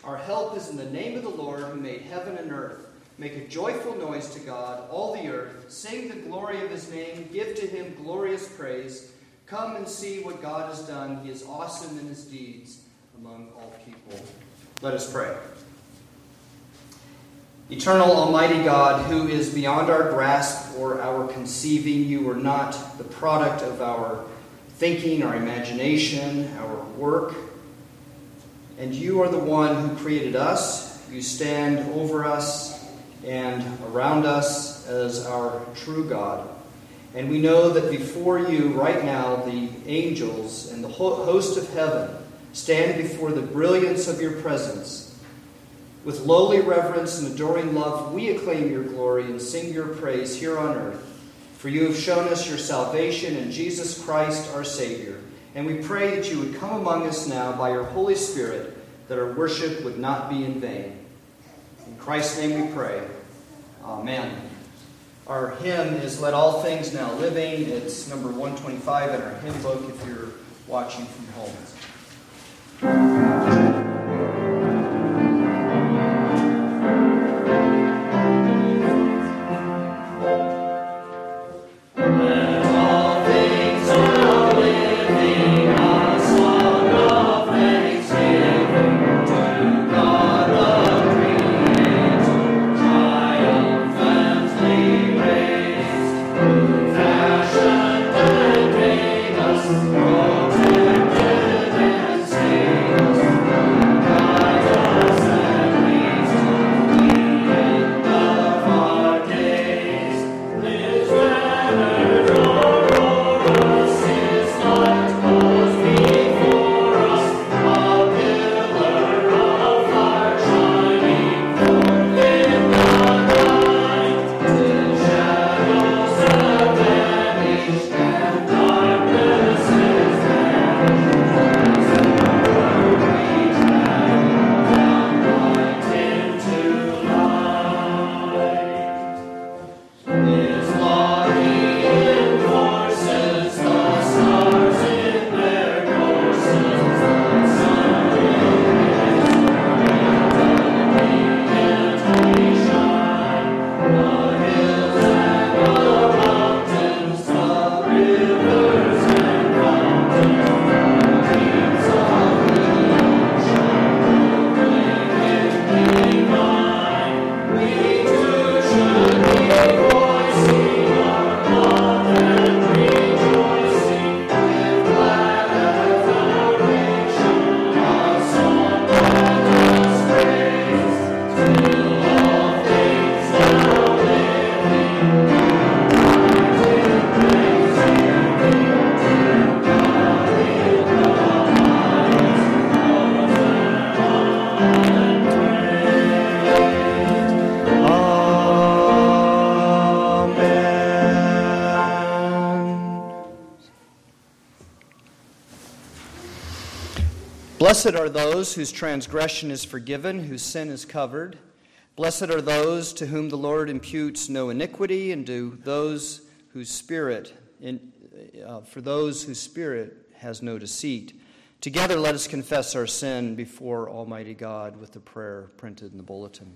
Our help is in the name of the Lord who made heaven and earth. Make a joyful noise to God, all the earth. Sing the glory of his name. Give to him glorious praise. Come and see what God has done. He is awesome in his deeds among all people. Let us pray. Eternal Almighty God, who is beyond our grasp or our conceiving, you are not the product of our thinking, our imagination, our work. And you are the one who created us. You stand over us and around us as our true God. And we know that before you right now, the angels and the host of heaven stand before the brilliance of your presence. With lowly reverence and adoring love, we acclaim your glory and sing your praise here on earth. For you have shown us your salvation in Jesus Christ our Savior. And we pray that you would come among us now by your Holy Spirit, that our worship would not be in vain. In Christ's name we pray. Amen. Our hymn is Let All Things Now Living. It's number 125 in our hymn book if you're watching from home. Blessed are those whose transgression is forgiven, whose sin is covered. Blessed are those to whom the Lord imputes no iniquity, and to those whose spirit, for those whose spirit has no deceit. Together let us confess our sin before Almighty God with the prayer printed in the bulletin.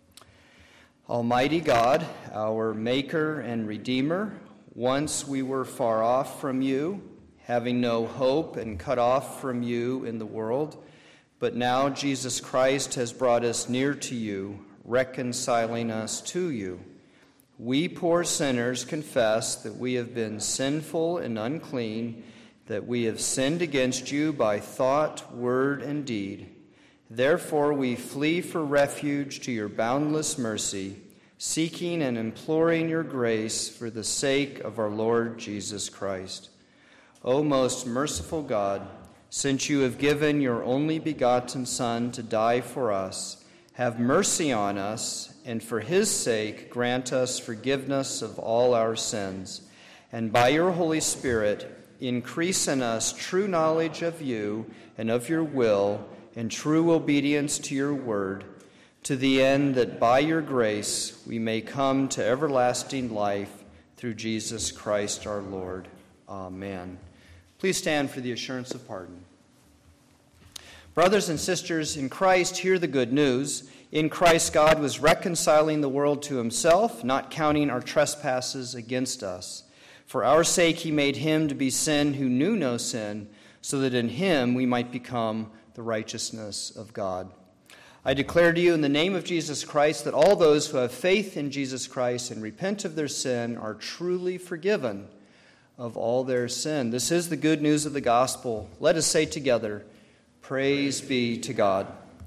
Almighty God, our Maker and Redeemer, once we were far off from you, having no hope and cut off from you in the world, but now Jesus Christ has brought us near to you, reconciling us to you. We poor sinners confess that we have been sinful and unclean, that we have sinned against you by thought, word, and deed. Therefore we flee for refuge to your boundless mercy, seeking and imploring your grace for the sake of our Lord Jesus Christ. O most merciful God, since you have given your only begotten Son to die for us, have mercy on us, and for his sake grant us forgiveness of all our sins. And by your Holy Spirit, increase in us true knowledge of you and of your will, and true obedience to your word, to the end that by your grace we may come to everlasting life through Jesus Christ our Lord. Amen. Please stand for the assurance of pardon. Brothers and sisters in Christ, hear the good news. In Christ, God was reconciling the world to himself, not counting our trespasses against us. For our sake he made him to be sin who knew no sin, so that in him we might become the righteousness of God. I declare to you in the name of Jesus Christ that all those who have faith in Jesus Christ and repent of their sin are truly forgiven of all their sin. This is the good news of the gospel. Let us say together, praise be to God.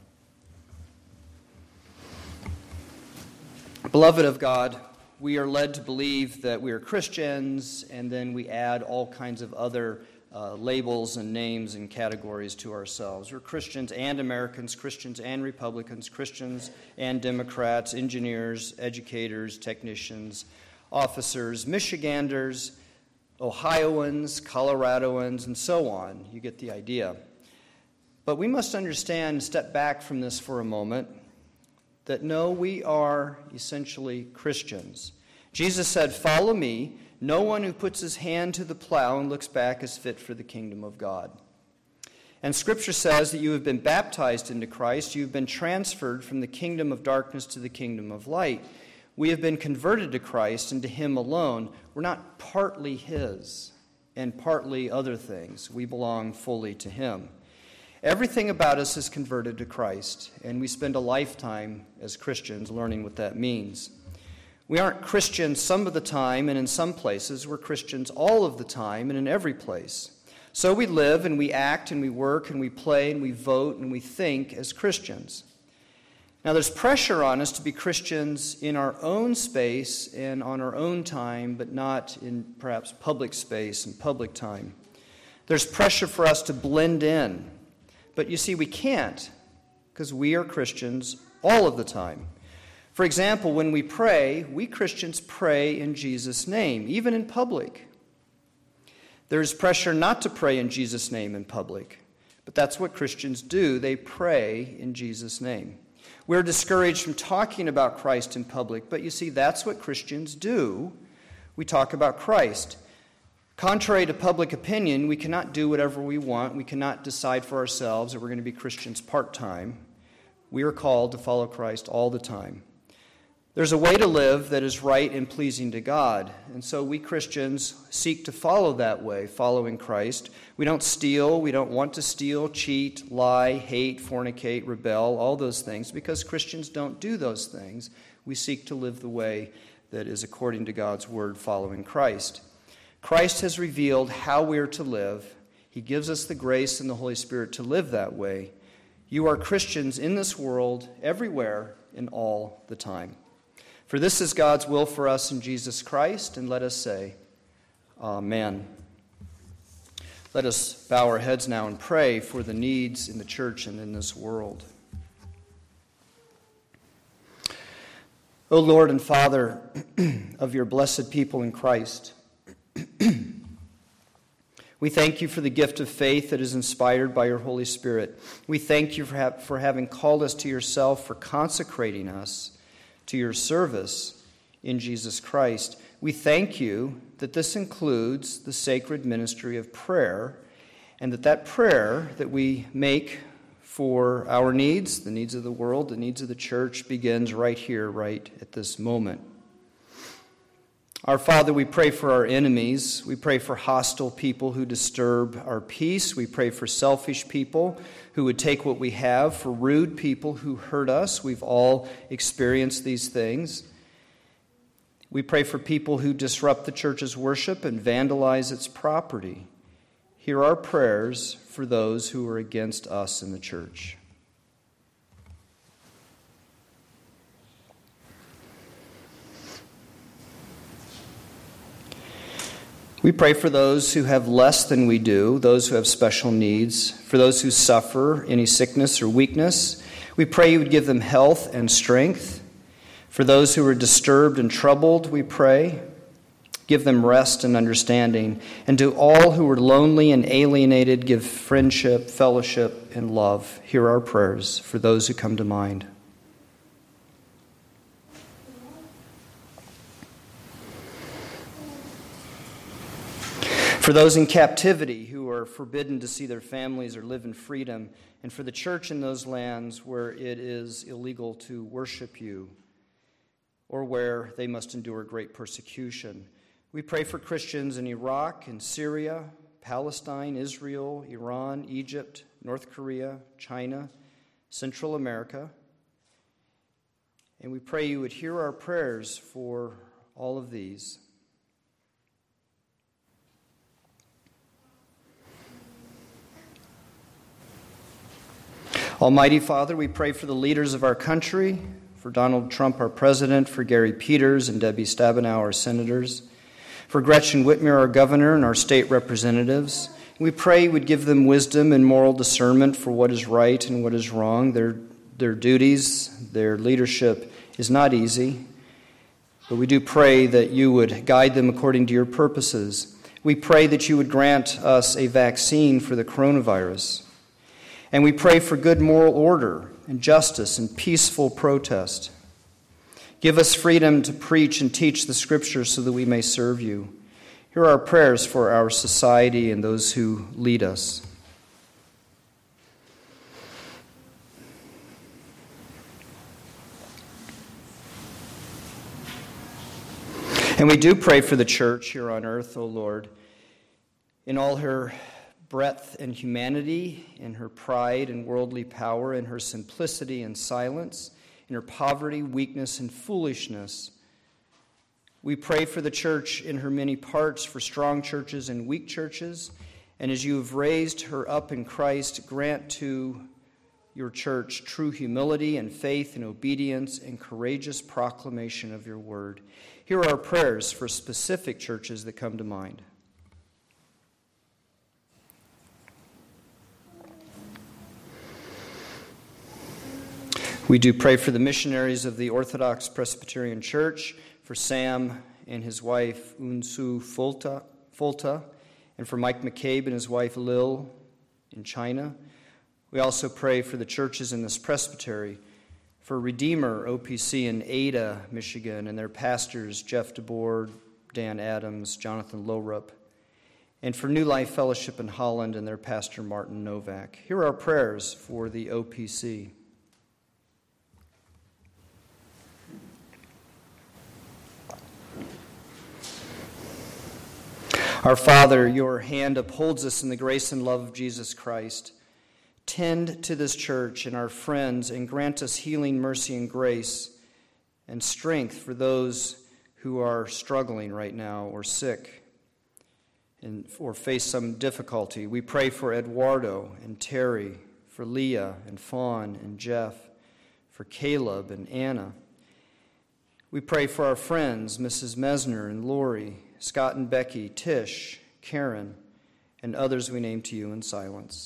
Beloved of God, we are led to believe that we are Christians, and then we add all kinds of other labels and names and categories to ourselves. We're Christians and Americans, Christians and Republicans, Christians and Democrats, engineers, educators, technicians, officers, Michiganders, Ohioans, Coloradoans, and so on. You get the idea. But we must understand, step back from this for a moment, that no, we are essentially Christians. Jesus said, "Follow me. No one who puts his hand to the plow and looks back is fit for the kingdom of God." And Scripture says that you have been baptized into Christ. You have been transferred from the kingdom of darkness to the kingdom of light. We have been converted to Christ and to him alone. We're not partly his and partly other things. We belong fully to him. Everything about us is converted to Christ, and we spend a lifetime as Christians learning what that means. We aren't Christians some of the time and in some places. We're Christians all of the time and in every place. So we live and we act and we work and we play and we vote and we think as Christians. Now there's pressure on us to be Christians in our own space and on our own time, but not in perhaps public space and public time. There's pressure for us to blend in. But you see, we can't, because we are Christians all of the time. For example, when we pray, we Christians pray in Jesus' name, even in public. There's pressure not to pray in Jesus' name in public, but that's what Christians do. They pray in Jesus' name. We're discouraged from talking about Christ in public, but you see, that's what Christians do. We talk about Christ. Contrary to public opinion, we cannot do whatever we want. We cannot decide for ourselves that we're going to be Christians part-time. We are called to follow Christ all the time. There's a way to live that is right and pleasing to God, and so we Christians seek to follow that way, following Christ. We don't steal, we don't want to steal, cheat, lie, hate, fornicate, rebel, all those things, because Christians don't do those things. We seek to live the way that is according to God's word, following Christ. Christ has revealed how we are to live. He gives us the grace and the Holy Spirit to live that way. You are Christians in this world, everywhere, and all the time. For this is God's will for us in Jesus Christ, and let us say, Amen. Let us bow our heads now and pray for the needs in the church and in this world. O Lord and Father of your blessed people in Christ, we thank you for the gift of faith that is inspired by your Holy Spirit. We thank you for having called us to yourself, for consecrating us to your service in Jesus Christ. We thank you that this includes the sacred ministry of prayer, and that prayer that we make for our needs, the needs of the world, the needs of the church, begins right here, right at this moment. Our Father, we pray for our enemies. We pray for hostile people who disturb our peace. We pray for selfish people who would take what we have, for rude people who hurt us. We've all experienced these things. We pray for people who disrupt the church's worship and vandalize its property. Hear our prayers for those who are against us in the church. We pray for those who have less than we do, those who have special needs, for those who suffer any sickness or weakness. We pray you would give them health and strength. For those who are disturbed and troubled, we pray, give them rest and understanding. And to all who are lonely and alienated, give friendship, fellowship, and love. Hear our prayers for those who come to mind. For those in captivity who are forbidden to see their families or live in freedom, and for the church in those lands where it is illegal to worship you, or where they must endure great persecution. We pray for Christians in Iraq and Syria, Palestine, Israel, Iran, Egypt, North Korea, China, Central America. And we pray you would hear our prayers for all of these. Almighty Father, we pray for the leaders of our country, for Donald Trump, our president, for Gary Peters and Debbie Stabenow, our senators, for Gretchen Whitmer, our governor, and our state representatives. We pray you would give them wisdom and moral discernment for what is right and what is wrong. Their duties, their leadership is not easy, but we do pray that you would guide them according to your purposes. We pray that you would grant us a vaccine for the coronavirus. And we pray for good moral order and justice and peaceful protest. Give us freedom to preach and teach the Scriptures so that we may serve you. Hear our prayers for our society and those who lead us. And we do pray for the church here on earth, O Lord, in all her breadth and humanity, in her pride and worldly power, in her simplicity and silence, in her poverty, weakness, and foolishness. We pray for the church in her many parts, for strong churches and weak churches. And as you have raised her up in Christ, grant to your church true humility and faith and obedience and courageous proclamation of your word. Here are our prayers for specific churches that come to mind. We do pray for the missionaries of the Orthodox Presbyterian Church, for Sam and his wife Unsu Folta, and for Mike McCabe and his wife Lil in China. We also pray for the churches in this presbytery, for Redeemer OPC in Ada, Michigan, and their pastors Jeff DeBoer, Dan Adams, Jonathan Lowrup, and for New Life Fellowship in Holland and their pastor Martin Novak. Here are our prayers for the OPC. Our Father, your hand upholds us in the grace and love of Jesus Christ. Tend to this church and our friends and grant us healing, mercy, and grace and strength for those who are struggling right now or sick or face some difficulty. We pray for Eduardo and Terry, for Leah and Fawn and Jeff, for Caleb and Anna. We pray for our friends, Mrs. Mesner and Lori, Scott and Becky, Tish, Karen, and others we name to you in silence.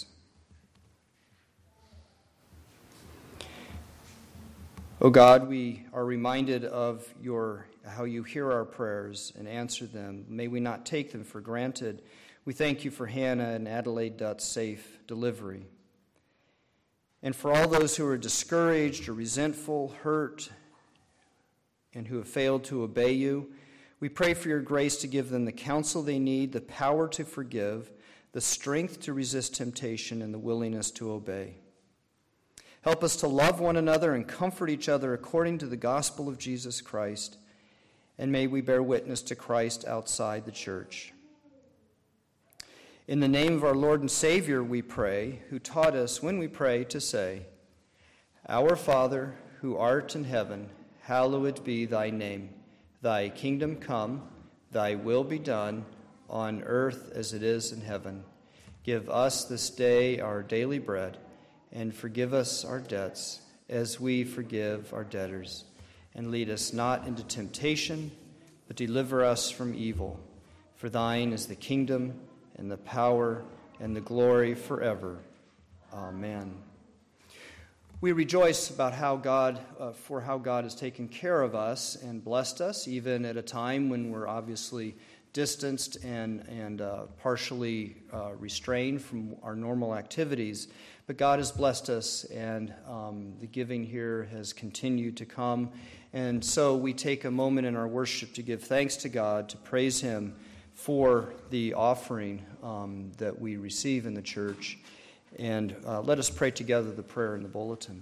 O God, we are reminded of how you hear our prayers and answer them. May we not take them for granted. We thank you for Hannah and Adelaide Dutt's safe delivery. And for all those who are discouraged or resentful, hurt, and who have failed to obey you, we pray for your grace to give them the counsel they need, the power to forgive, the strength to resist temptation, and the willingness to obey. Help us to love one another and comfort each other according to the gospel of Jesus Christ, and may we bear witness to Christ outside the church. In the name of our Lord and Savior we pray, who taught us when we pray to say, Our Father, who art in heaven, hallowed be thy name. Thy kingdom come, thy will be done, on earth as it is in heaven. Give us this day our daily bread, and forgive us our debts, as we forgive our debtors. And lead us not into temptation, but deliver us from evil. For thine is the kingdom, and the power, and the glory forever. Amen. We rejoice about how God has taken care of us and blessed us, even at a time when we're obviously distanced and partially restrained from our normal activities. But God has blessed us, and the giving here has continued to come. And so we take a moment in our worship to give thanks to God, to praise Him for the offering that we receive in the church. And let us pray together the prayer in the bulletin.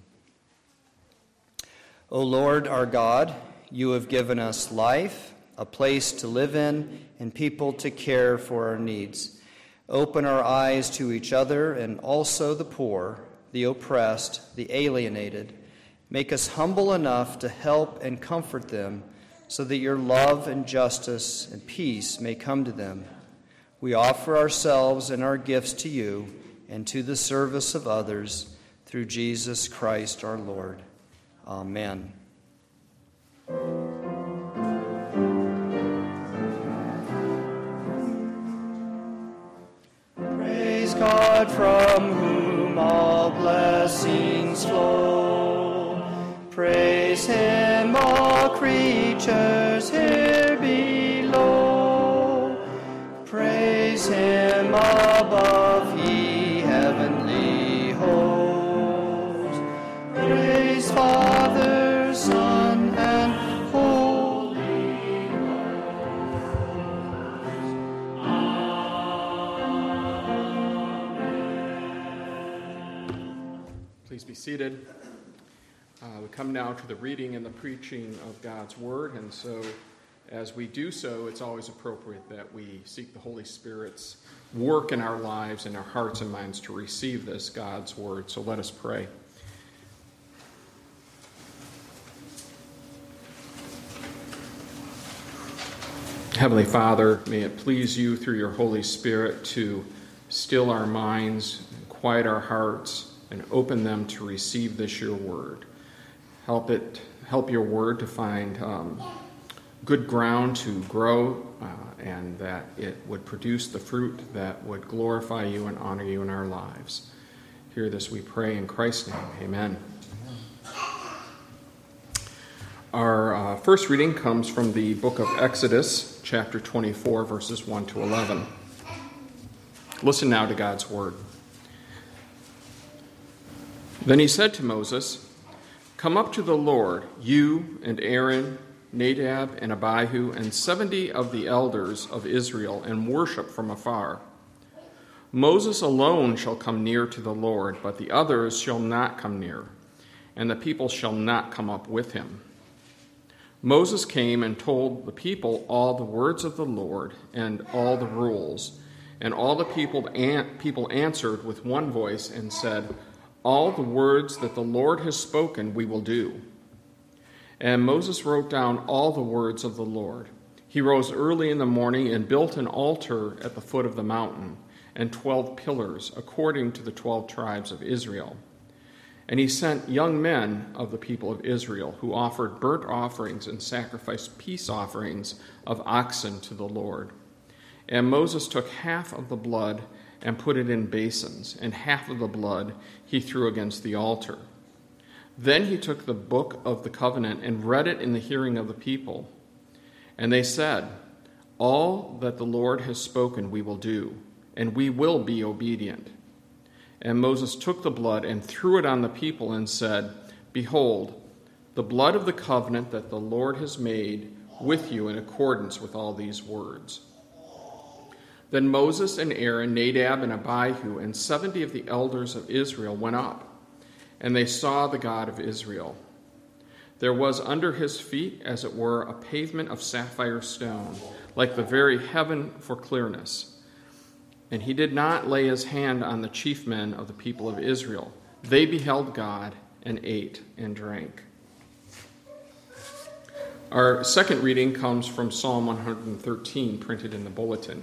O Lord, our God, you have given us life, a place to live in, and people to care for our needs. Open our eyes to each other and also the poor, the oppressed, the alienated. Make us humble enough to help and comfort them so that your love and justice and peace may come to them. We offer ourselves and our gifts to you and to the service of others through Jesus Christ our Lord. Amen. Praise God from whom all blessings flow. Praise him, all creatures here below. Praise him above, ye heavenly hosts. Praise Father, Son, and Holy Ghost. Please be seated. We come now to the reading and the preaching of God's Word, and so as we do so, it's always appropriate that we seek the Holy Spirit's work in our lives and our hearts and minds to receive this God's Word. So let us pray. Heavenly Father, may it please you through your Holy Spirit to still our minds, quiet our hearts, and open them to receive this your word. Help your word to find good ground to grow, and that it would produce the fruit that would glorify you and honor you in our lives. Hear this, we pray in Christ's name. Amen. Our first reading comes from the book of Exodus, chapter 24, verses 1 to 11. Listen now to God's word. Then he said to Moses, "Come up to the Lord, you and Aaron, Nadab and Abihu, and 70 of the elders of Israel, and worship from afar. Moses alone shall come near to the Lord, but the others shall not come near, and the people shall not come up with him." Moses came and told the people all the words of the Lord and all the rules, and all the people answered with one voice and said, "All the words that the Lord has spoken we will do." And Moses wrote down all the words of the Lord. He rose early in the morning and built an altar at the foot of the mountain, and 12 pillars, according to the 12 tribes of Israel. And he sent young men of the people of Israel, who offered burnt offerings and sacrificed peace offerings of oxen to the Lord. And Moses took half of the blood and put it in basins, and half of the blood he threw against the altar. Then he took the book of the covenant and read it in the hearing of the people. And they said, "All that the Lord has spoken we will do, and we will be obedient." And Moses took the blood and threw it on the people and said, "Behold, the blood of the covenant that the Lord has made with you in accordance with all these words." Then Moses and Aaron, Nadab and Abihu, and 70 of the elders of Israel went up, and they saw the God of Israel. There was under his feet, as it were, a pavement of sapphire stone, like the very heaven for clearness. And he did not lay his hand on the chief men of the people of Israel. They beheld God and ate and drank. Our second reading comes from Psalm 113, printed in the bulletin.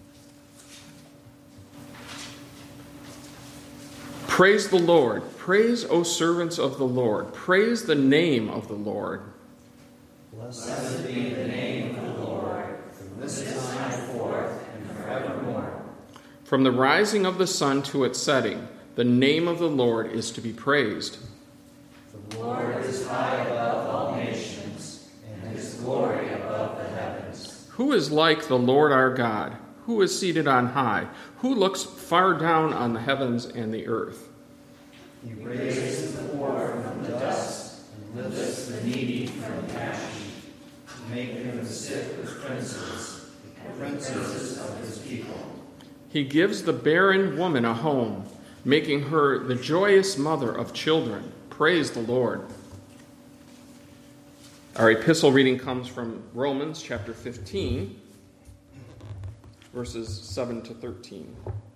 Praise the Lord. Praise, O servants of the Lord. Praise the name of the Lord. Blessed be the name of the Lord, from this time forth and forevermore. From the rising of the sun to its setting, the name of the Lord is to be praised. The Lord is high above all nations, and his glory above the heavens. Who is like the Lord our God? Who is seated on high? Who looks far down on the heavens and the earth? He raises the poor from the dust and lifts the needy from the ash heap, to make them sit with princes, princes of his people. He gives the barren woman a home, making her the joyous mother of children. Praise the Lord. Our epistle reading comes from Romans chapter 15, verses 7 to 13.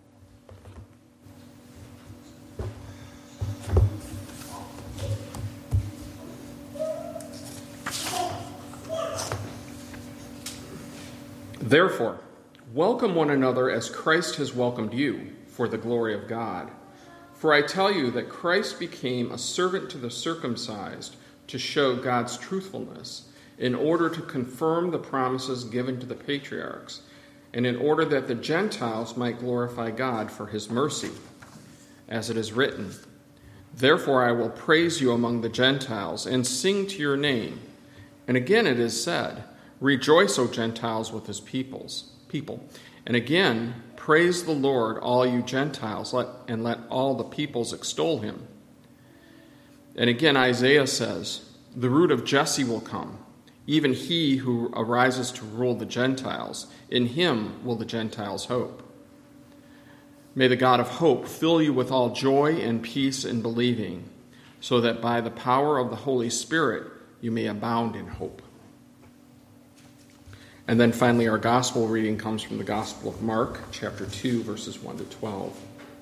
Therefore, welcome one another as Christ has welcomed you, for the glory of God. For I tell you that Christ became a servant to the circumcised to show God's truthfulness, in order to confirm the promises given to the patriarchs, and in order that the Gentiles might glorify God for his mercy. As it is written, therefore I will praise you among the Gentiles and sing to your name. And again it is said, rejoice, O Gentiles, with his people. And again, praise the Lord, all you Gentiles, and let all the peoples extol him. And again, Isaiah says, the root of Jesse will come, even he who arises to rule the Gentiles. In him will the Gentiles hope. May the God of hope fill you with all joy and peace in believing, so that by the power of the Holy Spirit you may abound in hope. And then finally, our gospel reading comes from the Gospel of Mark, chapter 2, verses 1 to 12.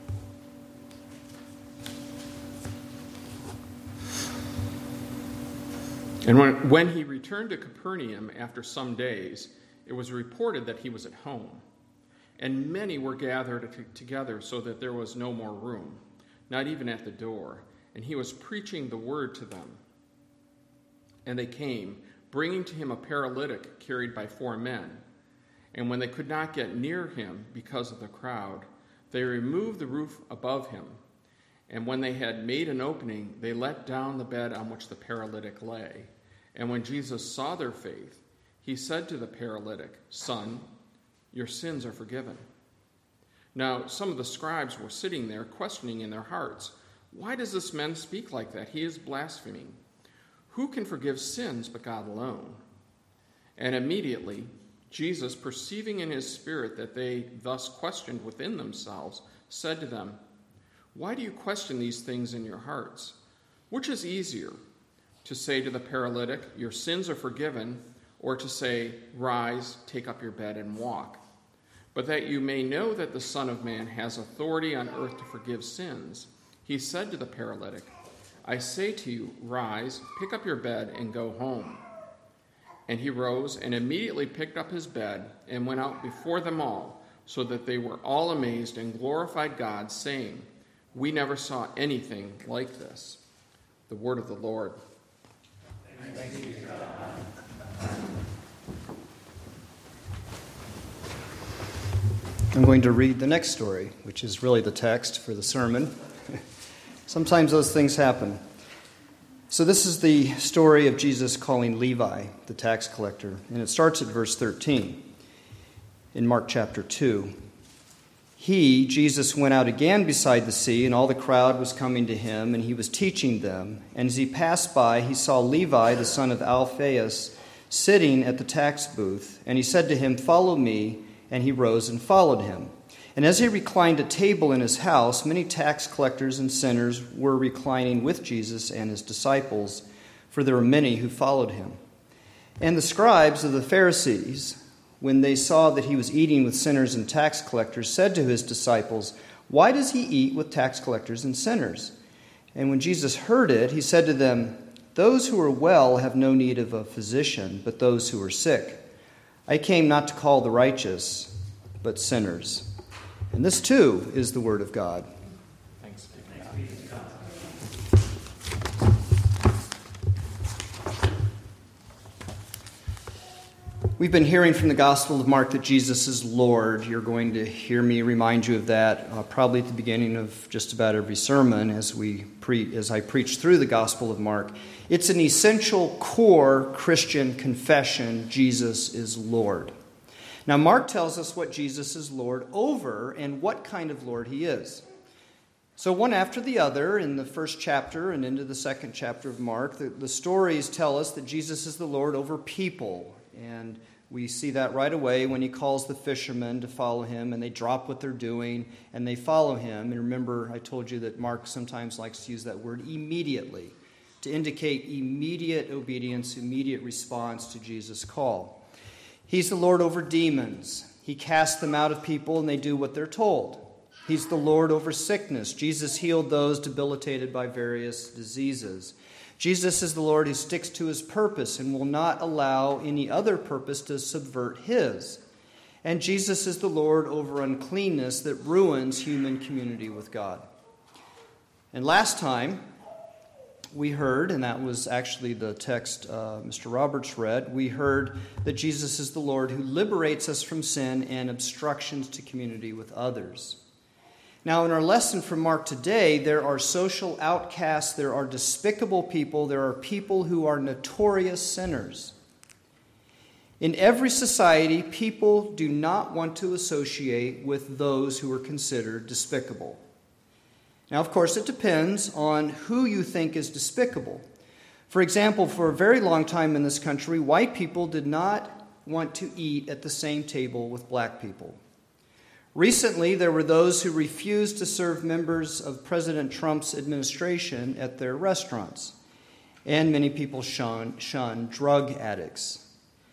And when he returned to Capernaum after some days, it was reported that he was at home. And many were gathered together so that there was no more room, not even at the door. And he was preaching the word to them. And they came, bringing to him a paralytic carried by 4 men. And when they could not get near him because of the crowd, they removed the roof above him. And when they had made an opening, they let down the bed on which the paralytic lay. And when Jesus saw their faith, he said to the paralytic, son, your sins are forgiven. Now some of the scribes were sitting there, questioning in their hearts, why does this man speak like that? He is blaspheming. Who can forgive sins but God alone? And immediately, Jesus, perceiving in his spirit that they thus questioned within themselves, said to them, why do you question these things in your hearts? Which is easier, to say to the paralytic, your sins are forgiven, or to say, rise, take up your bed and walk? But that you may know that the Son of Man has authority on earth to forgive sins, he said to the paralytic, I say to you, rise, pick up your bed, and go home. And he rose and immediately picked up his bed and went out before them all, so that they were all amazed and glorified God, saying, we never saw anything like this. The word of the Lord. Thanks be to God. I'm going to read the next story, which is really the text for the sermon. Sometimes those things happen. So this is the story of Jesus calling Levi, the tax collector, and it starts at verse 13 in Mark chapter 2. He, Jesus, went out again beside the sea, and all the crowd was coming to him, and he was teaching them. And as he passed by, he saw Levi, the son of Alphaeus, sitting at the tax booth, and he said to him, follow me, and he rose and followed him. And as he reclined at table in his house, many tax collectors and sinners were reclining with Jesus and his disciples, for there were many who followed him. And the scribes of the Pharisees, when they saw that he was eating with sinners and tax collectors, said to his disciples, why does he eat with tax collectors and sinners? And when Jesus heard it, he said to them, those who are well have no need of a physician, but those who are sick. I came not to call the righteous, but sinners. And this, too, is the word of God. Thanks be to God. We've been hearing from the Gospel of Mark that Jesus is Lord. You're going to hear me remind you of that probably at the beginning of just about every sermon as I preach through the Gospel of Mark. It's an essential core Christian confession: Jesus is Lord. Now, Mark tells us what Jesus is Lord over and what kind of Lord he is. So one after the other, in the first chapter and into the second chapter of Mark, the stories tell us that Jesus is the Lord over people. And We see that right away when he calls the fishermen to follow him, and they drop what they're doing and they follow him. And remember, I told you that Mark sometimes likes to use that word immediately to indicate immediate obedience, immediate response to Jesus' call. He's the Lord over demons. He casts them out of people and they do what they're told. He's the Lord over sickness. Jesus healed those debilitated by various diseases. Jesus is the Lord who sticks to his purpose and will not allow any other purpose to subvert his. And Jesus is the Lord over uncleanness that ruins human community with God. And last time we heard, and that was actually the text Mr. Roberts read, we heard that Jesus is the Lord who liberates us from sin and obstructions to community with others. Now, in our lesson from Mark today, there are social outcasts, there are despicable people, there are people who are notorious sinners. In every society, people do not want to associate with those who are considered despicable. Now, of course, it depends on who you think is despicable. For example, for a very long time in this country, white people did not want to eat at the same table with black people. Recently, there were those who refused to serve members of President Trump's administration at their restaurants, and many people shun drug addicts.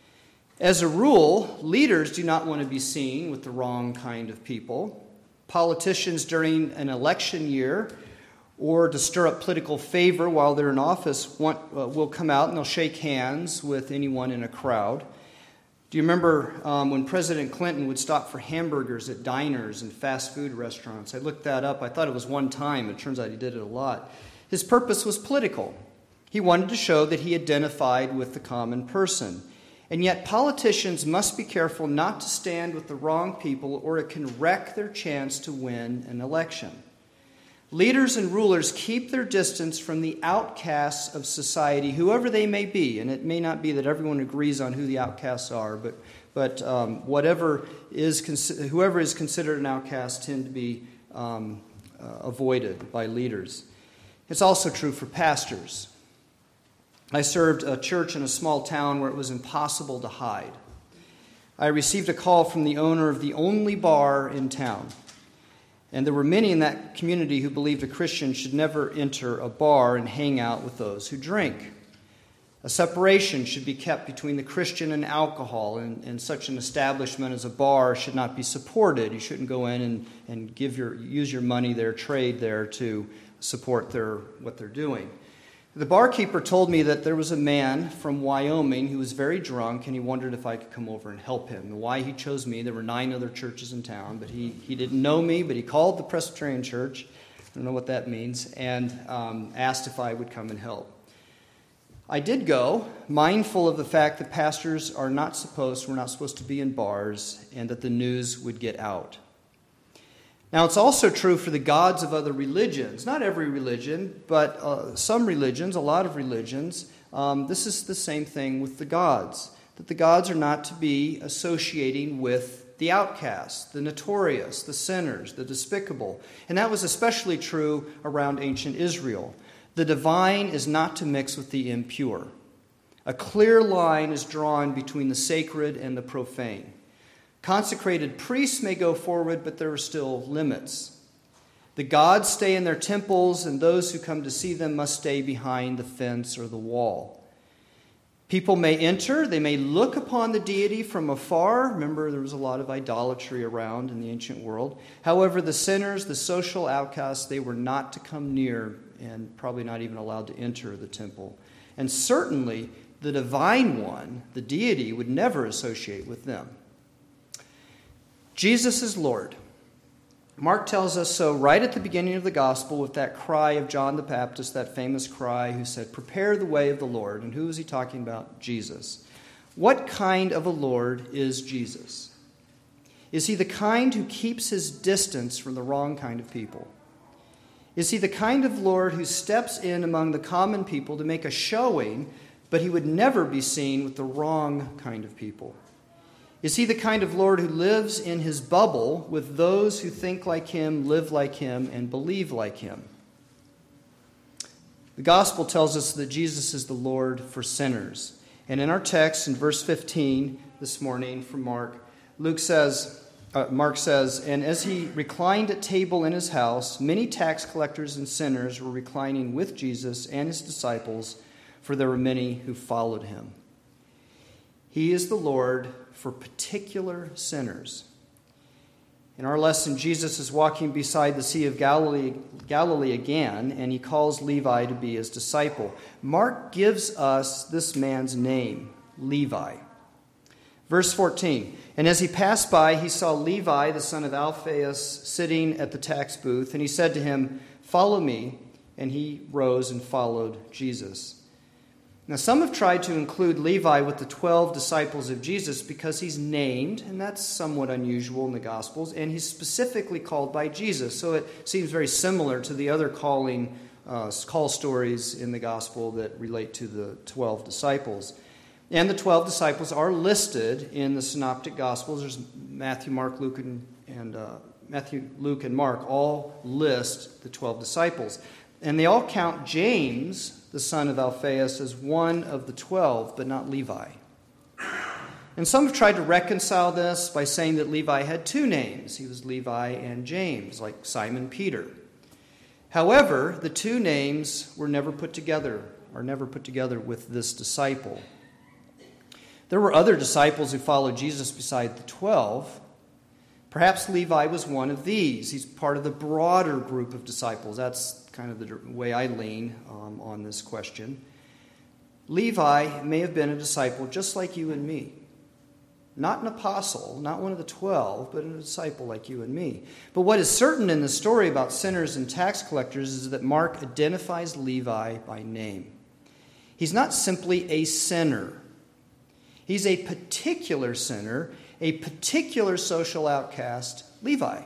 As a rule, leaders do not want to be seen with the wrong kind of people. Politicians during an election year or to stir up political favor while they're in office will come out and they'll shake hands with anyone in a crowd. Do you remember when President Clinton would stop for hamburgers at diners and fast food restaurants? I looked that up. I thought it was one time. It turns out he did it a lot. His purpose was political. He wanted to show that he identified with the common person. And yet politicians must be careful not to stand with the wrong people, or it can wreck their chance to win an election. Leaders and rulers keep their distance from the outcasts of society, whoever they may be. And it may not be that everyone agrees on who the outcasts are, but whoever is considered an outcast tend to be avoided by leaders. It's also true for pastors. I served a church in a small town where it was impossible to hide. I received a call from the owner of the only bar in town. And there were many in that community who believed a Christian should never enter a bar and hang out with those who drink. A separation should be kept between the Christian and alcohol, and such an establishment as a bar should not be supported. You shouldn't go in and use your money there, trade there to support what they're doing. The barkeeper told me that there was a man from Wyoming who was very drunk, and he wondered if I could come over and help him. And why he chose me, there were 9 other churches in town, but he didn't know me, but he called the Presbyterian Church, I don't know what that means, and asked if I would come and help. I did go, mindful of the fact that pastors we're not supposed to be in bars, and that the news would get out. Now, it's also true for the gods of other religions. Not every religion, but some religions, a lot of religions. This is the same thing with the gods, that the gods are not to be associating with the outcasts, the notorious, the sinners, the despicable. And that was especially true around ancient Israel. The divine is not to mix with the impure. A clear line is drawn between the sacred and the profane. Consecrated priests may go forward, but there are still limits. The gods stay in their temples, and those who come to see them must stay behind the fence or the wall. People may enter, they may look upon the deity from afar. Remember, there was a lot of idolatry around in the ancient world. However, the sinners, the social outcasts, they were not to come near and probably not even allowed to enter the temple. And certainly, the divine one, the deity, would never associate with them. Jesus is Lord. Mark tells us so right at the beginning of the gospel with that cry of John the Baptist, that famous cry who said, "Prepare the way of the Lord." And who is he talking about? Jesus. What kind of a Lord is Jesus? Is he the kind who keeps his distance from the wrong kind of people? Is he the kind of Lord who steps in among the common people to make a showing, but he would never be seen with the wrong kind of people? Is he the kind of Lord who lives in his bubble with those who think like him, live like him, and believe like him? The gospel tells us that Jesus is the Lord for sinners. And in our text, in verse 15, this morning from Mark. Mark says, "And as he reclined at table in his house, many tax collectors and sinners were reclining with Jesus and his disciples, for there were many who followed him." He is the Lord for particular sinners. In our lesson, Jesus is walking beside the Sea of Galilee again, and he calls Levi to be his disciple. Mark gives us this man's name, Levi. Verse 14, "And as he passed by, he saw Levi, the son of Alphaeus, sitting at the tax booth, and he said to him, 'Follow me.' And he rose and followed Jesus." Now, some have tried to include Levi with the 12 disciples of Jesus because he's named, and that's somewhat unusual in the Gospels, and he's specifically called by Jesus. So it seems very similar to the other call stories in the Gospel that relate to the 12 disciples. And the 12 disciples are listed in the Synoptic Gospels. There's Matthew, Luke, and Mark all list the 12 disciples. And they all count James, the son of Alphaeus, as one of the 12, but not Levi. And some have tried to reconcile this by saying that Levi had two names. He was Levi and James, like Simon Peter. However, the two names are never put together with this disciple. There were other disciples who followed Jesus beside the 12. Perhaps Levi was one of these. He's part of the broader group of disciples. That's kind of the way I lean on this question. Levi may have been a disciple just like you and me. Not an apostle, not one of the 12, but a disciple like you and me. But what is certain in the story about sinners and tax collectors is that Mark identifies Levi by name. He's not simply a sinner. He's a particular sinner, a particular social outcast, Levi.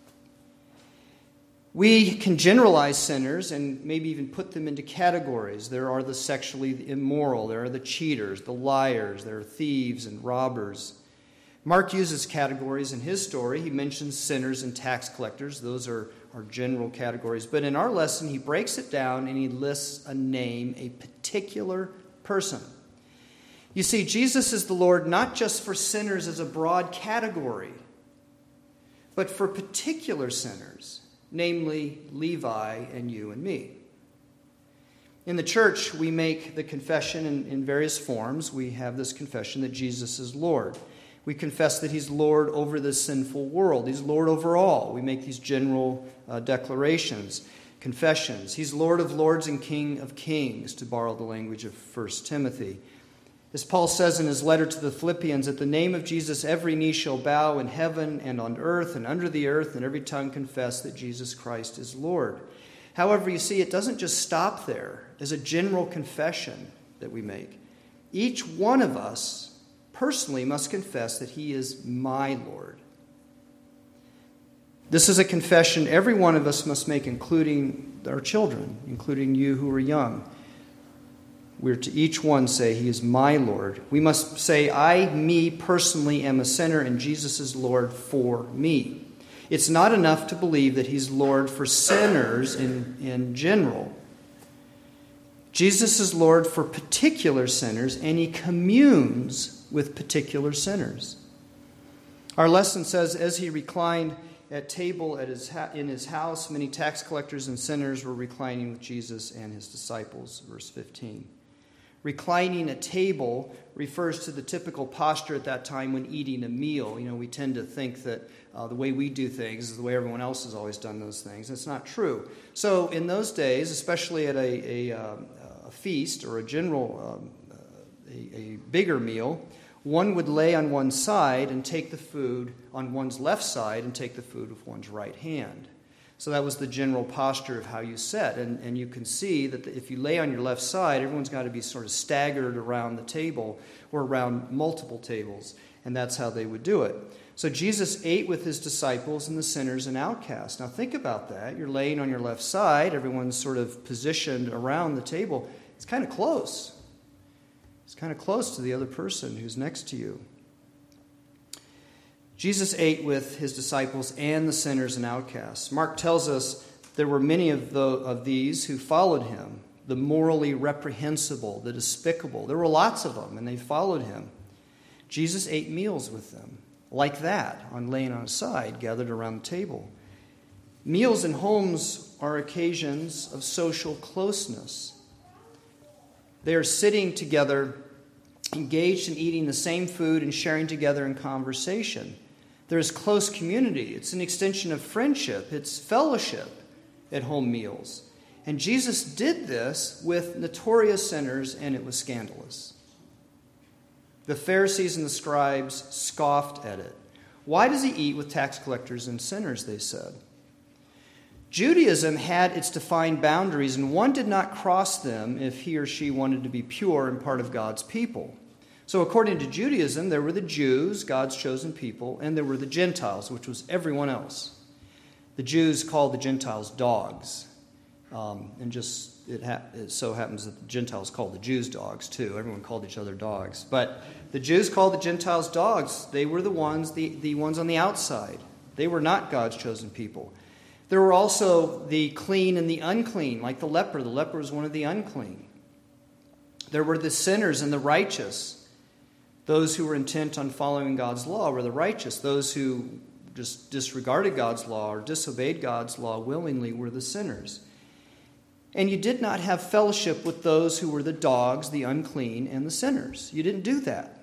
We can generalize sinners and maybe even put them into categories. There are the sexually immoral, there are the cheaters, the liars, there are thieves and robbers. Mark uses categories in his story. He mentions sinners and tax collectors. Those are general categories. But in our lesson, he breaks it down and he lists a name, a particular person. You see, Jesus is the Lord not just for sinners as a broad category, but for particular sinners, namely Levi and you and me. In the church, we make the confession in various forms. We have this confession that Jesus is Lord. We confess that he's Lord over this sinful world. He's Lord over all. We make these general declarations, confessions. He's Lord of lords and King of kings, to borrow the language of 1 Timothy. As Paul says in his letter to the Philippians, at the name of Jesus, every knee shall bow in heaven and on earth and under the earth, and every tongue confess that Jesus Christ is Lord. However, you see, it doesn't just stop there as a general confession that we make. Each one of us personally must confess that he is my Lord. This is a confession every one of us must make, including our children, including you who are young. We're to each one say, he is my Lord. We must say, me personally am a sinner and Jesus is Lord for me. It's not enough to believe that he's Lord for sinners in general. Jesus is Lord for particular sinners and he communes with particular sinners. Our lesson says, as he reclined at table in his house, many tax collectors and sinners were reclining with Jesus and his disciples. Verse 15. Reclining at table refers to the typical posture at that time when eating a meal. You know, we tend to think that the way we do things is the way everyone else has always done those things. It's not true. So in those days, especially at a feast or a general, a bigger meal, one would lay on one side and take the food on one's left side and take the food with one's right hand. So that was the general posture of how you sat. And you can see that if you lay on your left side, everyone's got to be sort of staggered around the table or around multiple tables. And that's how they would do it. So Jesus ate with his disciples and the sinners and outcasts. Now think about that. You're laying on your left side. Everyone's sort of positioned around the table. It's kind of close. It's kind of close to the other person who's next to you. Jesus ate with his disciples and the sinners and outcasts. Mark tells us there were many of these who followed him, the morally reprehensible, the despicable. There were lots of them, and they followed him. Jesus ate meals with them, like that, laying on his side, gathered around the table. Meals in homes are occasions of social closeness. They are sitting together, engaged in eating the same food and sharing together in conversation. There's close community. It's an extension of friendship. It's fellowship at home meals. And Jesus did this with notorious sinners, and it was scandalous. The Pharisees and the scribes scoffed at it. Why does he eat with tax collectors and sinners, they said. Judaism had its defined boundaries, and one did not cross them if he or she wanted to be pure and part of God's people. So according to Judaism, there were the Jews, God's chosen people, and there were the Gentiles, which was everyone else. The Jews called the Gentiles dogs. It so happens that the Gentiles called the Jews dogs too. Everyone called each other dogs. But the Jews called the Gentiles dogs. They were the ones on the outside. They were not God's chosen people. There were also the clean and the unclean, like the leper. The leper was one of the unclean. There were the sinners and the righteous. Those who were intent on following God's law were the righteous. Those who just disregarded God's law or disobeyed God's law willingly were the sinners. And you did not have fellowship with those who were the dogs, the unclean, and the sinners. You didn't do that.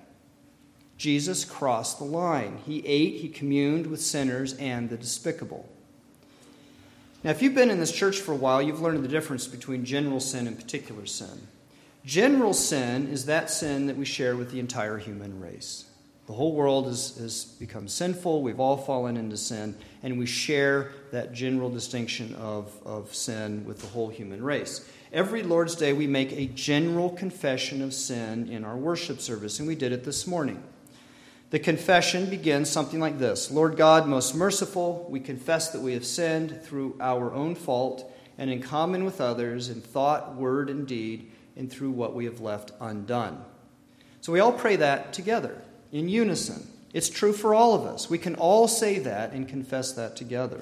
Jesus crossed the line. He ate, he communed with sinners and the despicable. Now, if you've been in this church for a while, you've learned the difference between general sin and particular sin. General sin is that sin that we share with the entire human race. The whole world has become sinful. We've all fallen into sin, and we share that general distinction of sin with the whole human race. Every Lord's Day, we make a general confession of sin in our worship service, and we did it this morning. The confession begins something like this. Lord God, most merciful, we confess that we have sinned through our own fault and in common with others in thought, word, and deed, and through what we have left undone. So we all pray that together. In unison. It's true for all of us. We can all say that and confess that together.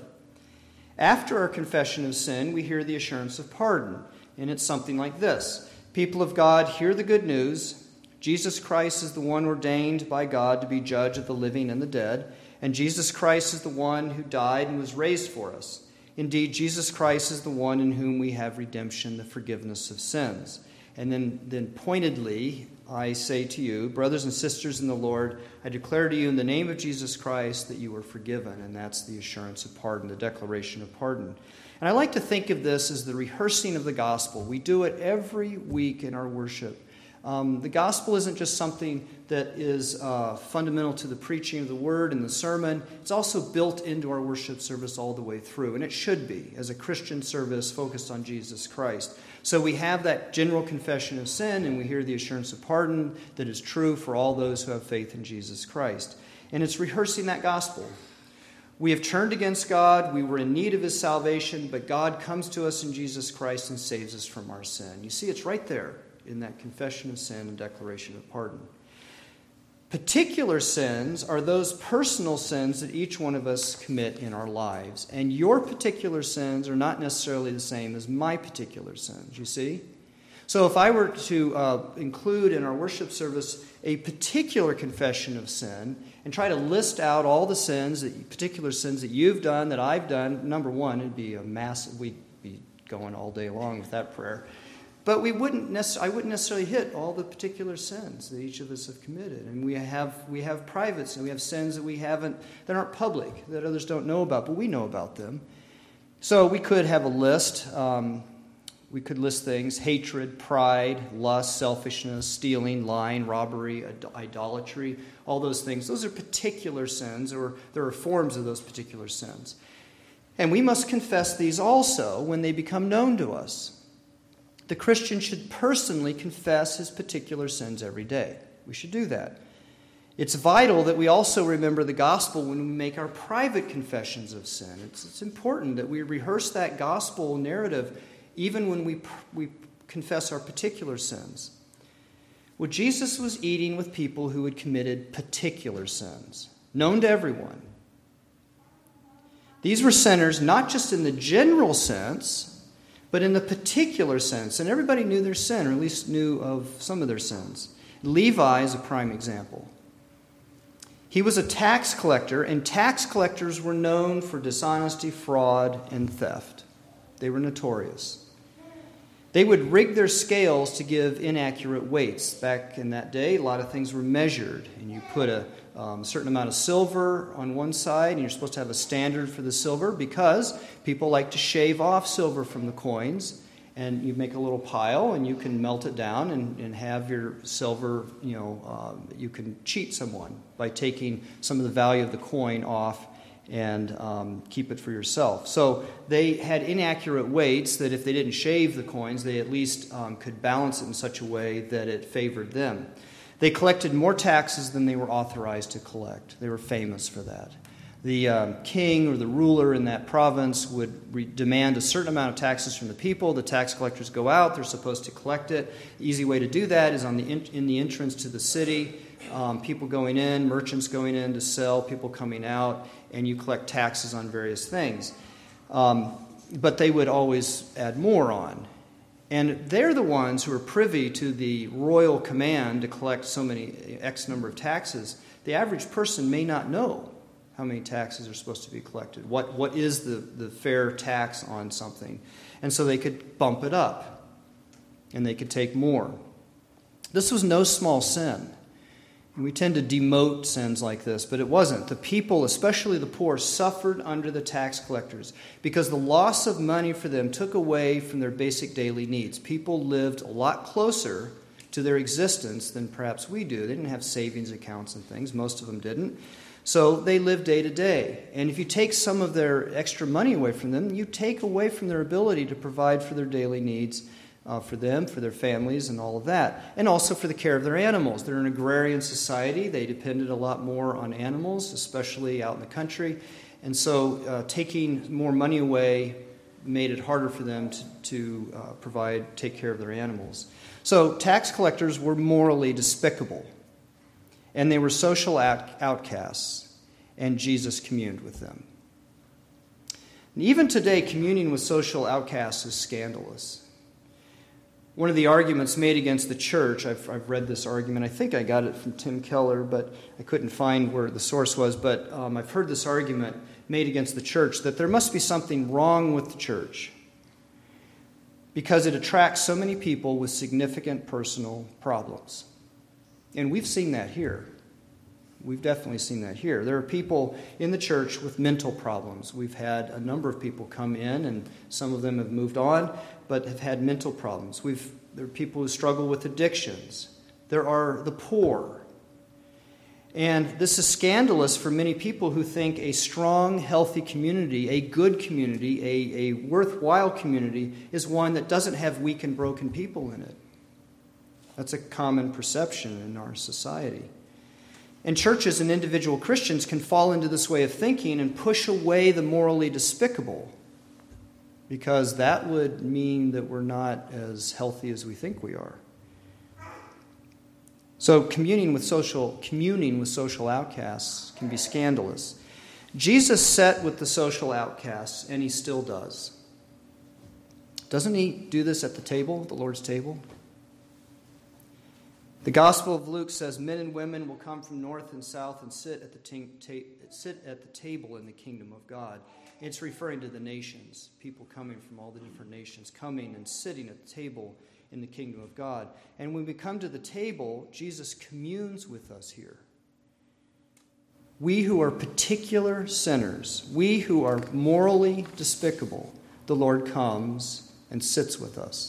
After our confession of sin, we hear the assurance of pardon. And it's something like this. People of God, hear the good news. Jesus Christ is the one ordained by God to be judge of the living and the dead. And Jesus Christ is the one who died and was raised for us. Indeed, Jesus Christ is the one in whom we have redemption, the forgiveness of sins. And then pointedly, I say to you, brothers and sisters in the Lord, I declare to you in the name of Jesus Christ that you are forgiven. And that's the assurance of pardon, the declaration of pardon. And I like to think of this as the rehearsing of the gospel. We do it every week in our worship. The gospel isn't just something that is fundamental to the preaching of the word and the sermon. It's also built into our worship service all the way through. And it should be, as a Christian service focused on Jesus Christ. So we have that general confession of sin, and we hear the assurance of pardon that is true for all those who have faith in Jesus Christ. And it's rehearsing that gospel. We have turned against God. We were in need of his salvation, but God comes to us in Jesus Christ and saves us from our sin. You see, it's right there in that confession of sin and declaration of pardon. Particular sins are those personal sins that each one of us commit in our lives. And your particular sins are not necessarily the same as my particular sins, you see? So if I were to include in our worship service a particular confession of sin and try to list out all the sins, particular sins that you've done, that I've done, number one, it'd be a massive, we'd be going all day long with that prayer. But I wouldn't necessarily hit all the particular sins that each of us have committed. And we have private sins. We have sins that aren't public, that others don't know about, but we know about them. So we could have a list. We could list things: hatred, pride, lust, selfishness, stealing, lying, robbery, idolatry, all those things. Those are particular sins, or there are forms of those particular sins. And we must confess these also when they become known to us. The Christian should personally confess his particular sins every day. We should do that. It's vital that we also remember the gospel when we make our private confessions of sin. It's important that we rehearse that gospel narrative even when we confess our particular sins. Well, Jesus was eating with people who had committed particular sins, known to everyone. These were sinners not just in the general sense, but in the particular sense. And everybody knew their sin, or at least knew of some of their sins. Levi is a prime example. He was a tax collector, and tax collectors were known for dishonesty, fraud, and theft. They were notorious. They would rig their scales to give inaccurate weights. Back in that day, a lot of things were measured, and you put a certain amount of silver on one side, and you're supposed to have a standard for the silver because people like to shave off silver from the coins, and you make a little pile, and you can melt it down and have your silver, you can cheat someone by taking some of the value of the coin off and keep it for yourself. So they had inaccurate weights that if they didn't shave the coins, they at least could balance it in such a way that it favored them. They collected more taxes than they were authorized to collect. They were famous for that. The king or the ruler in that province would demand a certain amount of taxes from the people. The tax collectors go out. They're supposed to collect it. The easy way to do that is in the entrance to the city. People going in, merchants going in to sell, people coming out, and you collect taxes on various things. But they would always add more on. And they're the ones who are privy to the royal command to collect so many X number of taxes. The average person may not know how many taxes are supposed to be collected. What is the fair tax on something? And so they could bump it up, and they could take more. This was no small sin. We tend to demote sins like this, but it wasn't. The people, especially the poor, suffered under the tax collectors because the loss of money for them took away from their basic daily needs. People lived a lot closer to their existence than perhaps we do. They didn't have savings accounts and things. Most of them didn't. So they lived day to day. And if you take some of their extra money away from them, you take away from their ability to provide for their daily needs for them, for their families, and all of that. And also for the care of their animals. They're an agrarian society. They depended a lot more on animals, especially out in the country. And so taking more money away made it harder for them to take care of their animals. So tax collectors were morally despicable. And they were social outcasts. And Jesus communed with them. And even today, communing with social outcasts is scandalous. One of the arguments made against the church, I've read this argument. I think I got it from Tim Keller, but I couldn't find where the source was. But I've heard this argument made against the church that there must be something wrong with the church because it attracts so many people with significant personal problems. And we've seen that here. We've definitely seen that here. There are people in the church with mental problems. We've had a number of people come in, and some of them have moved on, but have had mental problems. There are people who struggle with addictions. There are the poor. And this is scandalous for many people who think a strong, healthy community, a good community, a worthwhile community, is one that doesn't have weak and broken people in it. That's a common perception in our society. And churches and individual Christians can fall into this way of thinking and push away the morally despicable, because that would mean that we're not as healthy as we think we are. So communing with social outcasts can be scandalous. Jesus sat with the social outcasts, and he still does. Doesn't he do this at the table, the Lord's table? The Gospel of Luke says men and women will come from north and south and sit at the table in the kingdom of God. It's referring to the nations, people coming from all the different nations, coming and sitting at the table in the kingdom of God. And when we come to the table, Jesus communes with us here. We who are particular sinners, we who are morally despicable, the Lord comes and sits with us.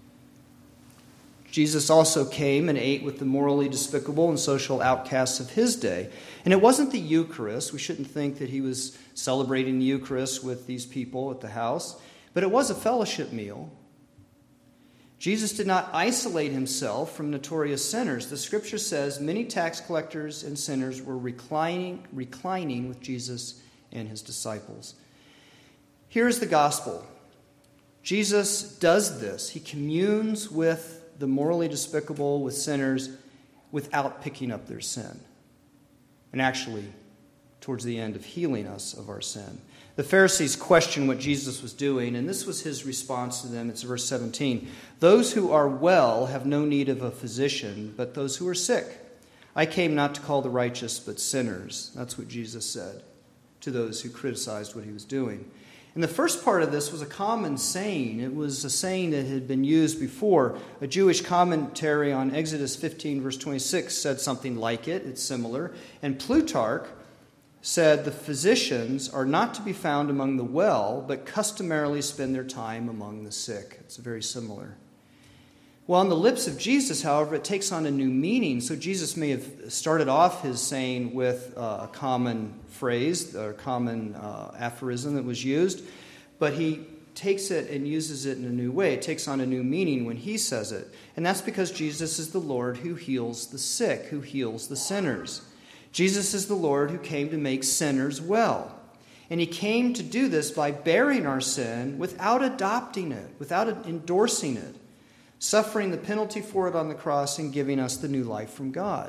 Jesus also came and ate with the morally despicable and social outcasts of his day. And it wasn't the Eucharist. We shouldn't think that he was celebrating the Eucharist with these people at the house. But it was a fellowship meal. Jesus did not isolate himself from notorious sinners. The scripture says many tax collectors and sinners were reclining with Jesus and his disciples. Here's the gospel. Jesus does this. He communes with the morally despicable, with sinners, without picking up their sin. And actually, towards the end of healing us of our sin. The Pharisees questioned what Jesus was doing, and this was his response to them. It's verse 17. Those who are well have no need of a physician, but those who are sick. I came not to call the righteous, but sinners. That's what Jesus said to those who criticized what he was doing. And the first part of this was a common saying. It was a saying that had been used before. A Jewish commentary on Exodus 15, verse 26 said something like it. It's similar. And Plutarch said, the physicians are not to be found among the well, but customarily spend their time among the sick. It's very similar. Well, on the lips of Jesus, however, it takes on a new meaning. So Jesus may have started off his saying with a common phrase, or common aphorism that was used, but he takes it and uses it in a new way. It takes on a new meaning when he says it. And that's because Jesus is the Lord who heals the sick, who heals the sinners. Jesus is the Lord who came to make sinners well. And he came to do this by bearing our sin without adopting it, without endorsing it, suffering the penalty for it on the cross and giving us the new life from God.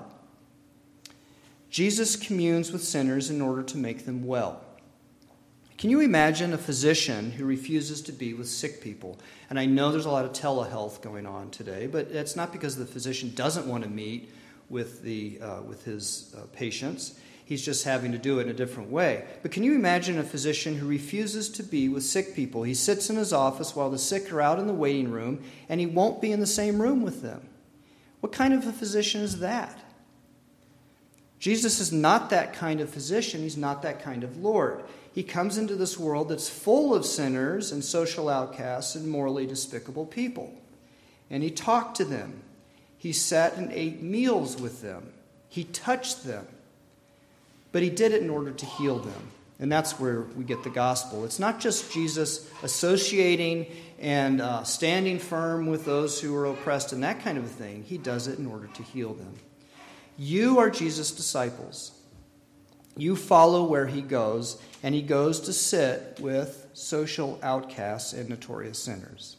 Jesus communes with sinners in order to make them well. Can you imagine a physician who refuses to be with sick people? And I know there's a lot of telehealth going on today, but it's not because the physician doesn't want to meet with his patients. He's just having to do it in a different way. But can you imagine a physician who refuses to be with sick people? He sits in his office while the sick are out in the waiting room, and he won't be in the same room with them. What kind of a physician is that? Jesus is not that kind of physician. He's not that kind of Lord. He comes into this world that's full of sinners and social outcasts and morally despicable people. And he talked to them. He sat and ate meals with them. He touched them. But he did it in order to heal them. And that's where we get the gospel. It's not just Jesus associating and standing firm with those who are oppressed and that kind of a thing. He does it in order to heal them. You are Jesus' disciples. You follow where he goes, and he goes to sit with social outcasts and notorious sinners.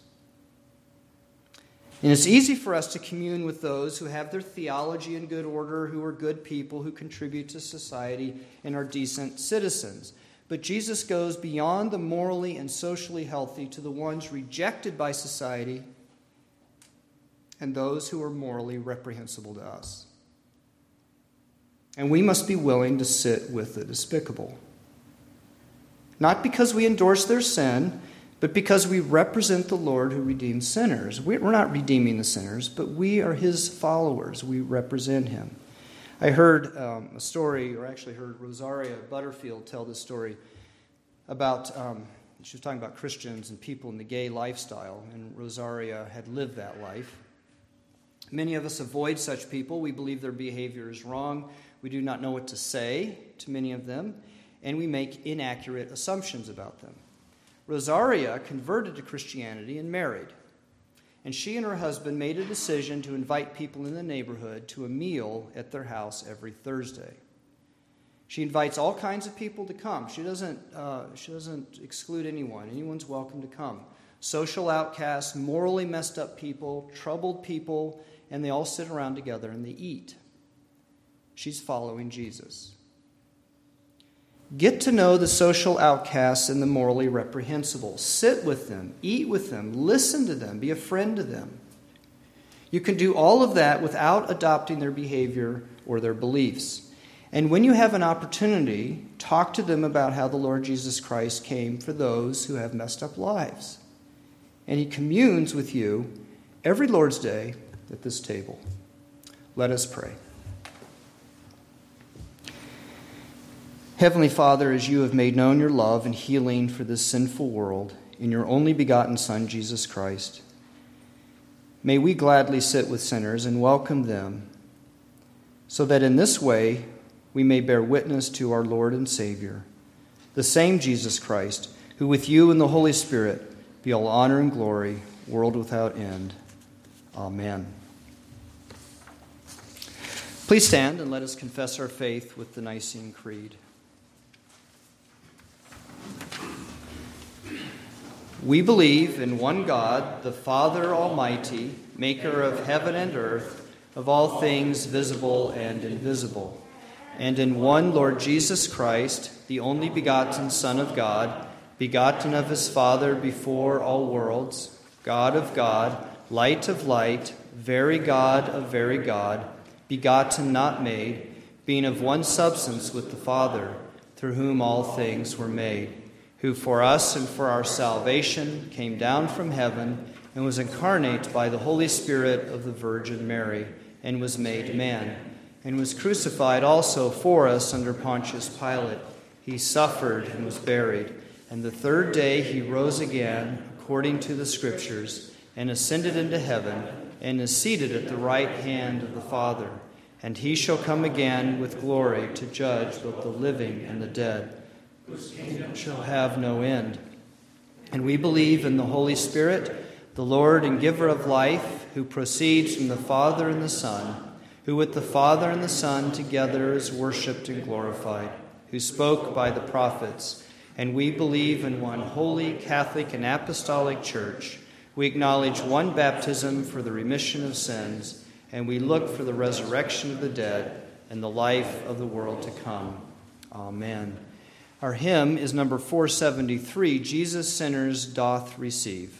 And it's easy for us to commune with those who have their theology in good order, who are good people, who contribute to society and are decent citizens. But Jesus goes beyond the morally and socially healthy to the ones rejected by society and those who are morally reprehensible to us. And we must be willing to sit with the despicable. Not because we endorse their sin, but because we represent the Lord who redeems sinners. We're not redeeming the sinners, but we are his followers. We represent him. I heard a story, or actually heard Rosaria Butterfield tell this story about, she was talking about Christians and people in the gay lifestyle, and Rosaria had lived that life. Many of us avoid such people. We believe their behavior is wrong. We do not know what to say to many of them, and we make inaccurate assumptions about them. Rosaria converted to Christianity and married. And she and her husband made a decision to invite people in the neighborhood to a meal at their house every Thursday. She invites all kinds of people to come. She doesn't exclude anyone. Anyone's welcome to come. Social outcasts, morally messed up people, troubled people, and they all sit around together and they eat. She's following Jesus. Get to know the social outcasts and the morally reprehensible. Sit with them, eat with them, listen to them, be a friend to them. You can do all of that without adopting their behavior or their beliefs. And when you have an opportunity, talk to them about how the Lord Jesus Christ came for those who have messed up lives. And he communes with you every Lord's Day at this table. Let us pray. Heavenly Father, as you have made known your love and healing for this sinful world in your only begotten Son, Jesus Christ, may we gladly sit with sinners and welcome them, so that in this way we may bear witness to our Lord and Savior, the same Jesus Christ, who with you and the Holy Spirit be all honor and glory, world without end. Amen. Please stand and let us confess our faith with the Nicene Creed. We believe in one God, the Father Almighty, maker of heaven and earth, of all things visible and invisible, and in one Lord Jesus Christ, the only begotten Son of God, begotten of his Father before all worlds, God of God, light of light, very God of very God, begotten, not made, being of one substance with the Father, through whom all things were made, who for us and for our salvation came down from heaven and was incarnate by the Holy Spirit of the Virgin Mary, and was made man, and was crucified also for us under Pontius Pilate. He suffered and was buried, and the third day he rose again, according to the Scriptures, and ascended into heaven, and is seated at the right hand of the Father. And he shall come again with glory to judge both the living and the dead, whose kingdom shall have no end. And we believe in the Holy Spirit, the Lord and giver of life, who proceeds from the Father and the Son, who with the Father and the Son together is worshipped and glorified, who spoke by the prophets. And we believe in one holy, Catholic, and apostolic church. We acknowledge one baptism for the remission of sins, and we look for the resurrection of the dead and the life of the world to come. Amen. Our hymn is number 473, Jesus Sinners Doth Receive.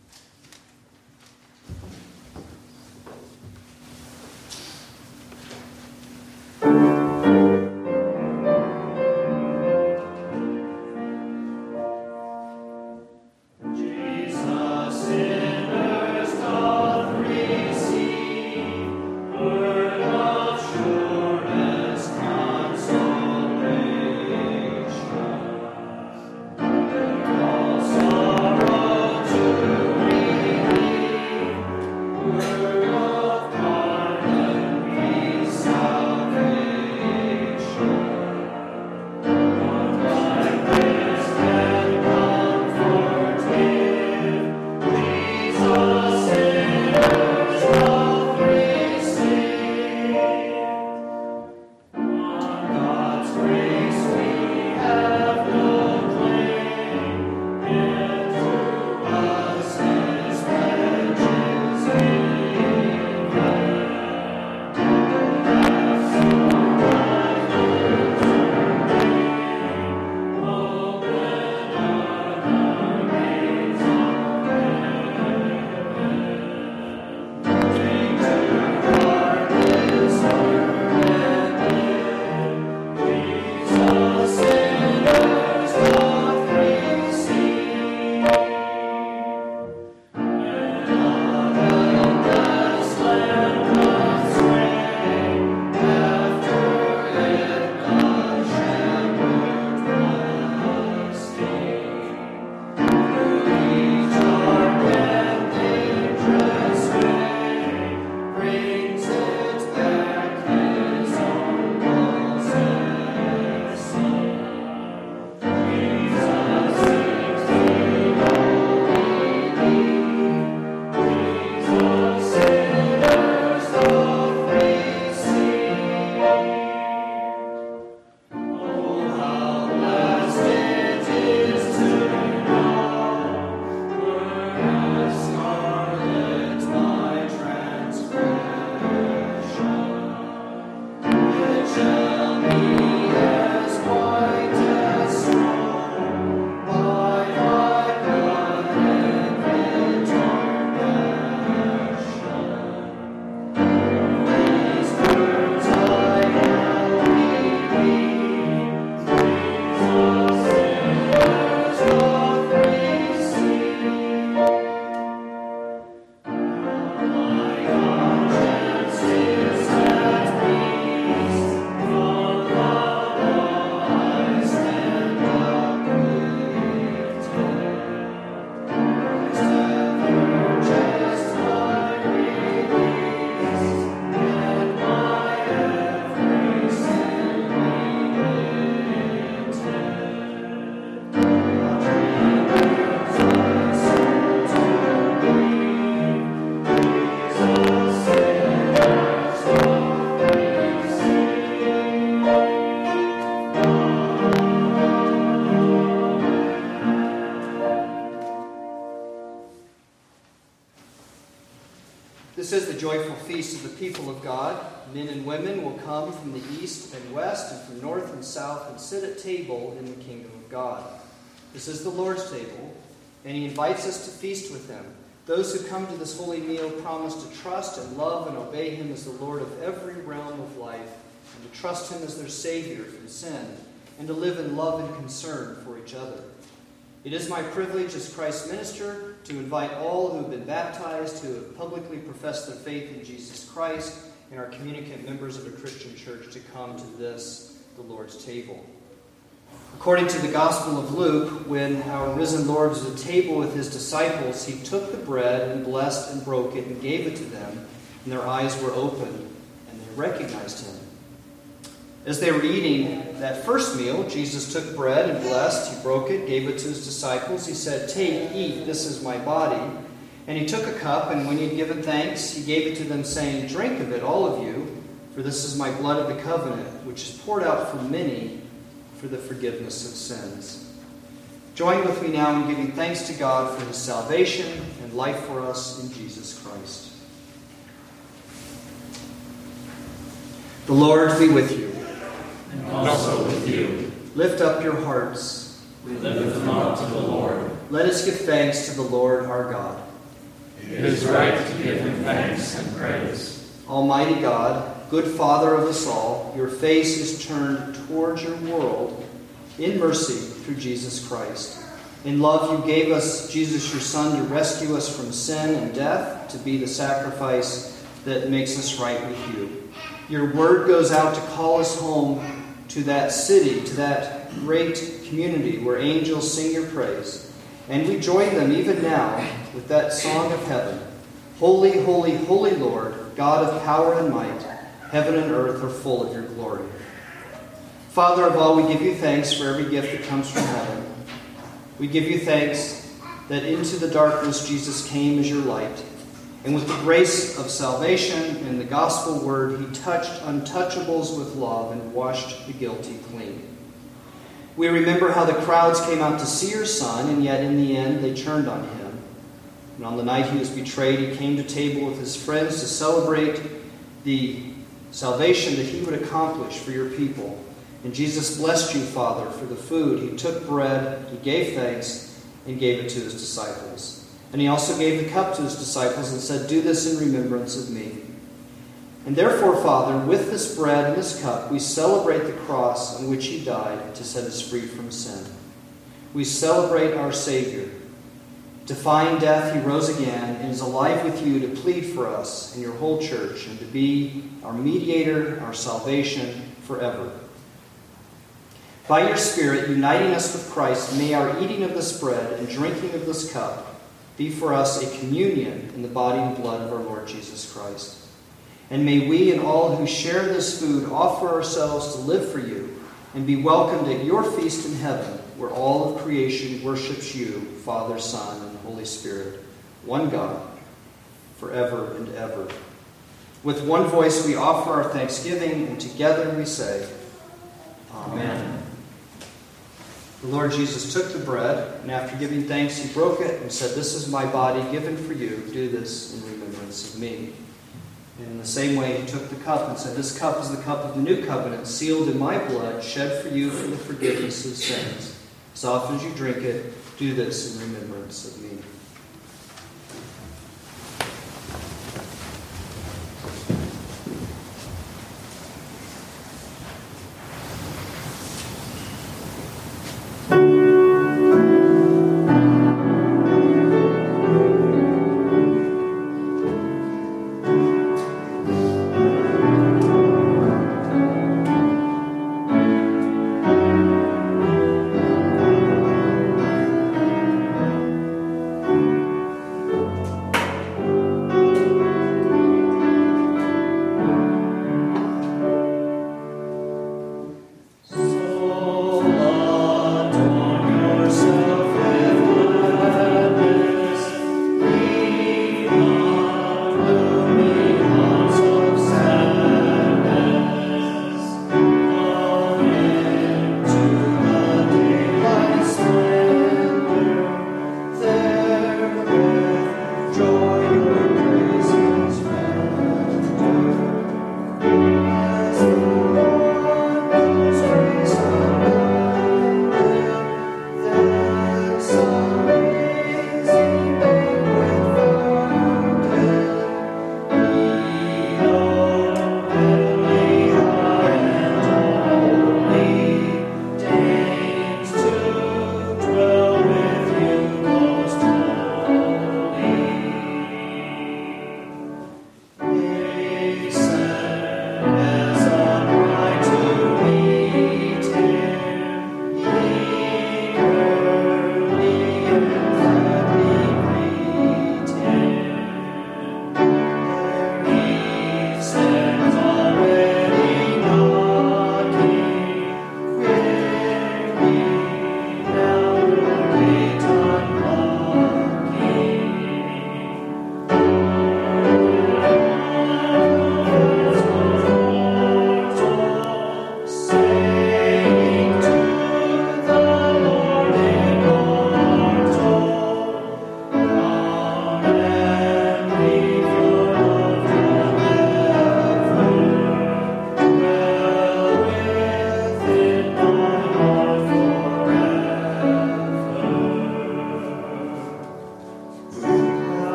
This is the joyful feast of the people of God. Men and women will come from the east and west and from north and south and sit at table in the kingdom of God. This is the Lord's table, and he invites us to feast with him. Those who come to this holy meal promise to trust and love and obey him as the Lord of every realm of life, and to trust him as their Savior from sin, and to live in love and concern for each other. It is my privilege as Christ's minister to invite all who have been baptized, who have publicly professed their faith in Jesus Christ, and are communicant members of a Christian church to come to this, the Lord's table. According to the Gospel of Luke, when our risen Lord was at table with his disciples, he took the bread and blessed and broke it and gave it to them, and their eyes were opened, and they recognized him. As they were eating that first meal, Jesus took bread and blessed, he broke it, gave it to his disciples. He said, "Take, eat, this is my body." And he took a cup, and when he had given thanks, he gave it to them, saying, "Drink of it, all of you, for this is my blood of the covenant, which is poured out for many for the forgiveness of sins." Join with me now in giving thanks to God for his salvation and life for us in Jesus Christ. The Lord be with you. And also with you. Lift up your hearts. We lift them up to the Lord. Let us give thanks to the Lord our God. It is right to give him thanks and praise. Almighty God, good Father of us all, your face is turned towards your world in mercy through Jesus Christ. In love you gave us Jesus, your Son, to rescue us from sin and death, to be the sacrifice that makes us right with you. Your word goes out to call us home to that city, to that great community where angels sing your praise. And we join them even now with that song of heaven. Holy, holy, holy Lord, God of power and might, heaven and earth are full of your glory. Father of all, we give you thanks for every gift that comes from heaven. We give you thanks that into the darkness Jesus came as your light. And with the grace of salvation and the gospel word, he touched untouchables with love and washed the guilty clean. We remember how the crowds came out to see your Son, and yet in the end they turned on him. And on the night he was betrayed, he came to table with his friends to celebrate the salvation that he would accomplish for your people. And Jesus blessed you, Father, for the food. He took bread, he gave thanks, and gave it to his disciples. And he also gave the cup to his disciples and said, "Do this in remembrance of me." And therefore, Father, with this bread and this cup, we celebrate the cross on which he died to set us free from sin. We celebrate our Savior. Defying death, he rose again and is alive with you to plead for us and your whole church and to be our mediator, our salvation forever. By your Spirit, uniting us with Christ, may our eating of this bread and drinking of this cup be for us a communion in the body and blood of our Lord Jesus Christ. And may we and all who share this food offer ourselves to live for you and be welcomed at your feast in heaven, where all of creation worships you, Father, Son, and Holy Spirit, one God, forever and ever. With one voice we offer our thanksgiving, and together we say, Amen. The Lord Jesus took the bread, and after giving thanks, he broke it and said, "This is my body given for you. Do this in remembrance of me." And in the same way, he took the cup and said, "This cup is the cup of the new covenant, sealed in my blood, shed for you for the forgiveness of sins. As often as you drink it, do this in remembrance of me."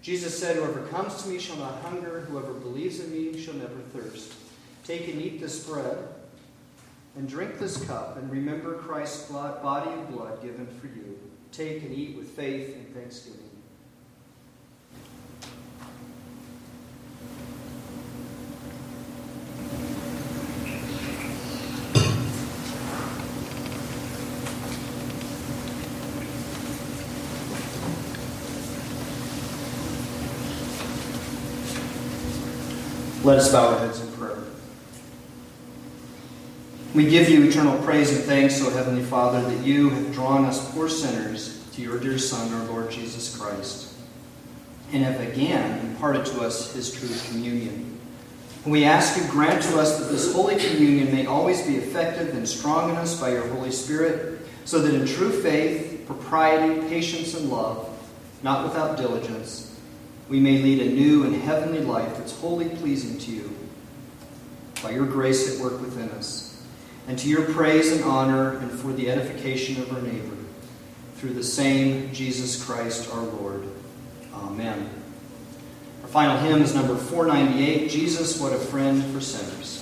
Jesus said, "Whoever comes to me shall not hunger. Whoever believes in me shall never thirst. Take and eat this bread and drink this cup, and remember Christ's body and blood given for you. Take and eat with faith and thanksgiving." Let us bow our heads in prayer. We give you eternal praise and thanks, O Heavenly Father, that you have drawn us poor sinners to your dear Son, our Lord Jesus Christ, and have again imparted to us his true communion. And we ask you, grant to us that this Holy Communion may always be effective and strong in us by your Holy Spirit, so that in true faith, propriety, patience, and love, not without diligence, we may lead a new and heavenly life that's wholly pleasing to you, by your grace at work within us, and to your praise and honor and for the edification of our neighbor, through the same Jesus Christ our Lord. Amen. Our final hymn is number 498, "Jesus, What a Friend for Sinners."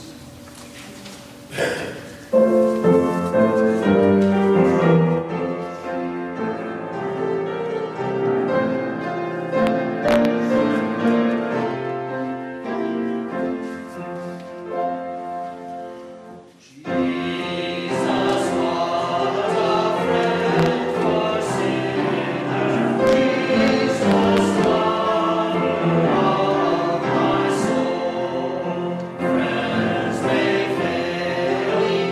Friends may fail.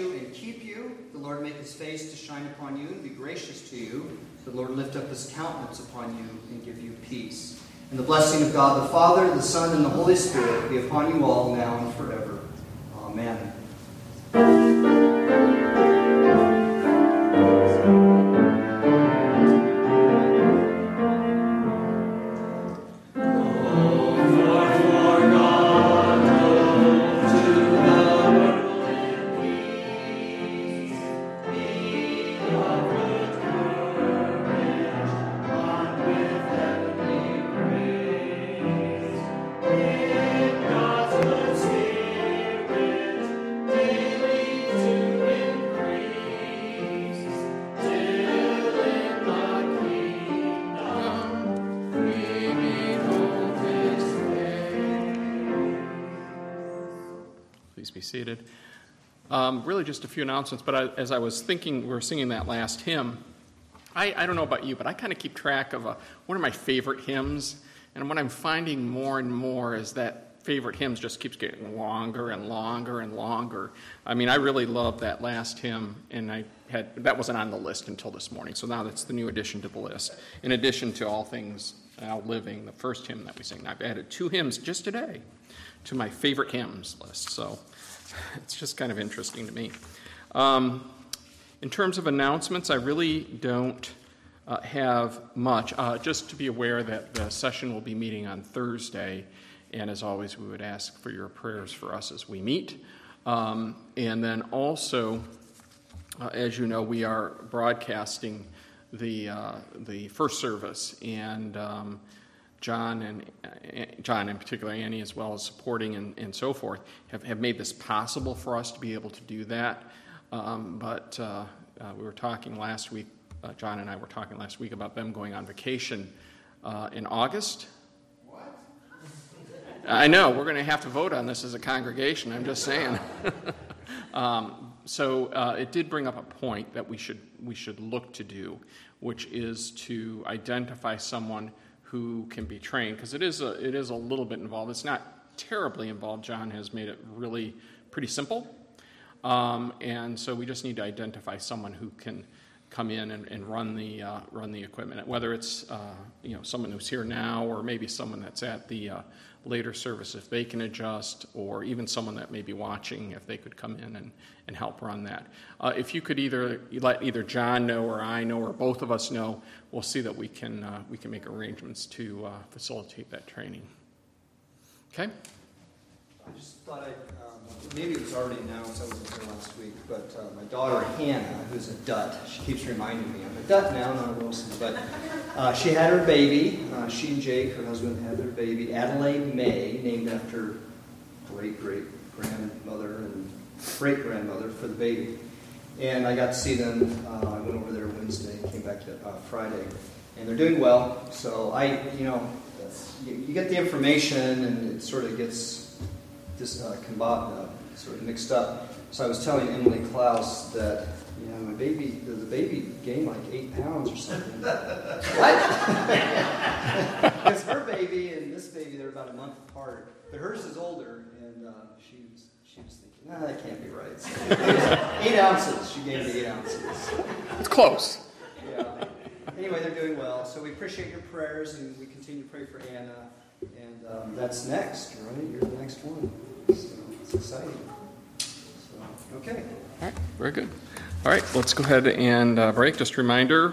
you and keep you. The Lord make his face to shine upon you and be gracious to you. The Lord lift up his countenance upon you and give you peace. And the blessing of God the Father, the Son, and the Holy Spirit be upon you all now and forever. Amen. Be seated. Really just a few announcements, but as I was thinking, we were singing that last hymn, I don't know about you, but I kind of keep track of one of my favorite hymns, and what I'm finding more and more is that favorite hymns just keeps getting longer and longer and longer. I mean, I really love that last hymn, and that wasn't on the list until this morning, so now that's the new addition to the list. In addition to All Things Now Living, the first hymn that we sing, I've added 2 hymns just today to my favorite hymns list, so it's just kind of interesting to me. In terms of announcements, I really don't have much. Just to be aware that the session will be meeting on Thursday, and as always, we would ask for your prayers for us as we meet. And then also, as you know, we are broadcasting the first service, and John in particular, Annie as well as supporting and so forth, have made this possible for us to be able to do that. But we were talking last week, John and I were talking last week about them going on vacation in August. What? I know, we're going to have to vote on this as a congregation, I'm just saying. So it did bring up a point that we should look to do, which is to identify someone who can be trained, because it is a little bit involved. It's not terribly involved. John has made it really pretty simple, and so we just need to identify someone who can come in and run the equipment, whether it's someone who's here now, or maybe someone that's at the later service if they can adjust, or even someone that may be watching if they could come in and help run that. If you could let either John know or I know or both of us know, we'll see that we can make arrangements to facilitate that training. Okay? I just thought maybe it was already announced, I wasn't here last week, but my daughter Hannah, who's a Dutt, she keeps reminding me, I'm a Dutt now, not a Wilson, but she had her baby. She and Jake, her husband, had their baby, Adelaide May, named after great-great-grandmother and great-grandmother for the baby. And I got to see them. I went over there Wednesday, came back to Friday, and they're doing well. So you get the information, and it sort of gets sort of mixed up. So I was telling Emily Klaus that the baby gained like 8 pounds or something. What? Because her baby and this baby, they're about a month apart, but hers is older, and she was thinking, that can't be right. So 8 ounces. She gained 8 ounces. It's close. Yeah. Anyway, they're doing well. So we appreciate your prayers, and we continue to pray for Anna. And that's next, right? You're the next one. So it's exciting. So, okay. All right, very good. All right, let's go ahead and break. Just a reminder,